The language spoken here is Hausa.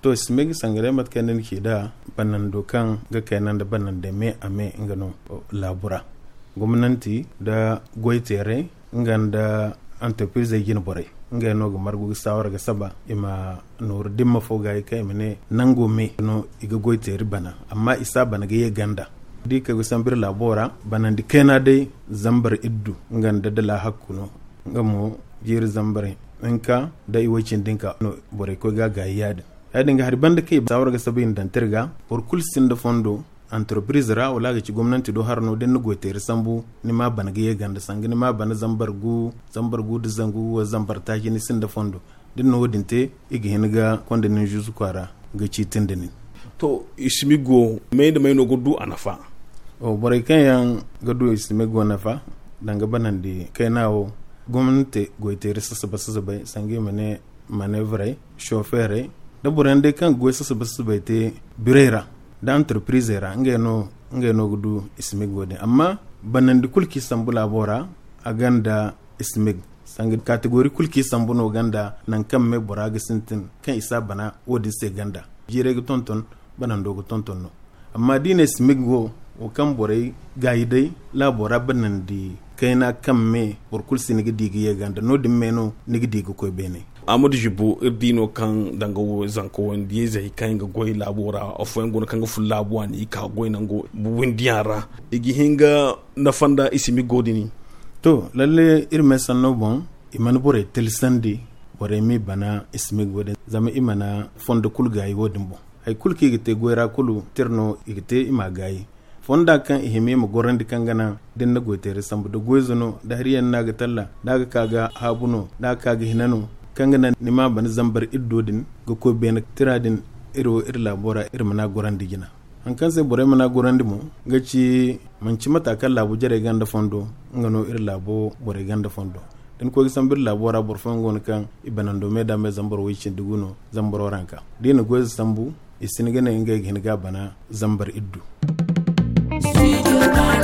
to smeg sangare mat kanin ke da banan dokan ga kenan da banan da me ame ingano labura gwamnati da goitere inganda entreprise gin bore nga no go margu sawar ga saba ima nur dimma fo ga kai mene nango me no iga goitere bana amma isa bana ga ye ganda di ka sambir labora banan di kena dai zambar iddu nganda da la hakkuno ngamo jir zambare inka da iwacin dinka no bore ko ga yadin yadin ga harban da kai sawar ga sabin dantirga por kulsin da fondo entreprise ra wala ga ci gwamnati do harno den no goitere sambu ni ma bana ga ganda sangi ni ma bana zambar gu da zangu wa zambar ta ni sin da fondo din no dinte igi hinga konde nin jusu kwara ga ci tindini to ismigo me da mai no gudu anafa o bore kan yan gadu ismigo nafa danga banan di kai nawo gwamnati goitere sasa sangi mane manevre chauffeur da burande kan goy sasa te birera da entreprise ra ngeno gudu ismig gode amma banandi kulki sambula bora aganda ismig sangi category kulki sambuno ganda nan kam me bora ga sintin kan isa bana wodi se ganda jire ga tonton banando ga tonton no amma dine ismig go o kan borai gaidai la bora banandi kaina kam me bor kulsi ni gidi ga ganda no dimmeno ni gidi ga koy bene Amadou Jibo irdino kan danga wo zanko wandi zai kan ga goy labora of wengo kan ga full labuwa ni ka goy nango windiara igi hinga na fanda isimi godini to lalle irme sanno bon iman bore telsandi bore mi bana isimi godin zama imana fonda kulgayi wodin bon ay kulki gite goyra kulu terno igite ima gayi fonda kan ihime mu gorandi kangana den na goitere sambu da goizono da hariyan naga talla daga kaga habuno daga kaga hinano kangana nima ban zambar iddodin ga ko ben tiradin iro labora mana gorandi gina an kan sai bore mana gorandi mu gaci manci matakan labu jare ganda fondo ngano labo bore ganda fondo den ko sambir labora bor fongo kan ibanando me da me zambar wicin duguno zambar ranka dina goiz sambu isin gana inga bana zambar iddu